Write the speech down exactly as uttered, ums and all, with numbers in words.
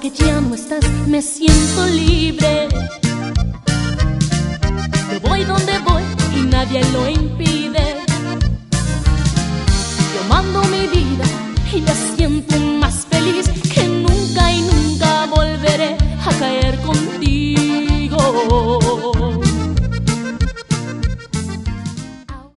que ya no estás, me siento libre. Yo voy donde voy y nadie lo impide.